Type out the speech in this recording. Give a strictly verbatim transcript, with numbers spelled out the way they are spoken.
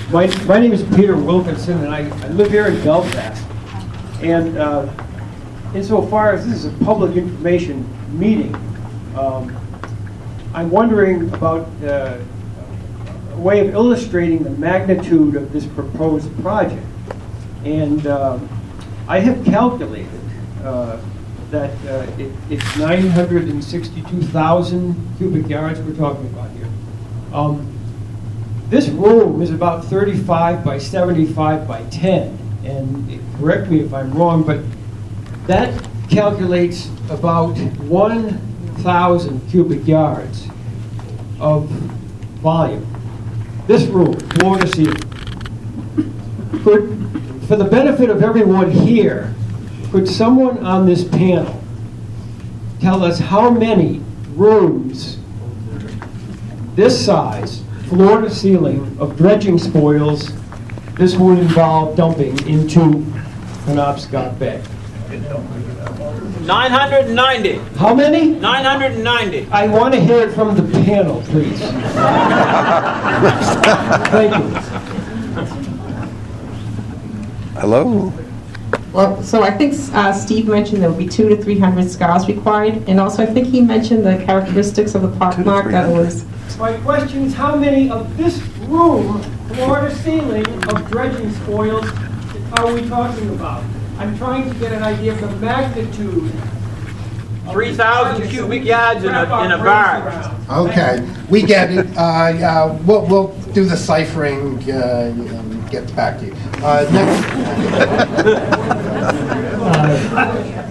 My, my name is Peter Wilkinson, and I, I live here in Belfast. And uh, insofar as this is a public information meeting, um, I'm wondering about uh, a way of illustrating the magnitude of this proposed project. And uh, I have calculated uh, that uh, it, it's nine hundred sixty-two thousand cubic yards we're talking about here. Um, this room is about thirty-five by seventy-five by ten, and it, correct me if I'm wrong, but that calculates about one thousand cubic yards of volume. This room, floor to ceiling. Could, for the benefit of everyone here, could someone on this panel tell us how many rooms this size, floor to ceiling, of dredging spoils this would involve dumping into Penobscot Bay? nine hundred ninety. How many? nine hundred ninety. I want to hear it from the panel, please. Thank you. Hello? Well, so I think uh, Steve mentioned there would be two to three hundred scars required, and also I think he mentioned the characteristics of the park mark that was. My question is, how many of this room, floor to ceiling, of dredging spoils are we talking about? I'm trying to get an idea of the magnitude. three thousand cubic yards in a, in a barge. Okay, we get it. Uh, uh, we'll, we'll do the ciphering uh, and get back to you. Uh, next. Uh,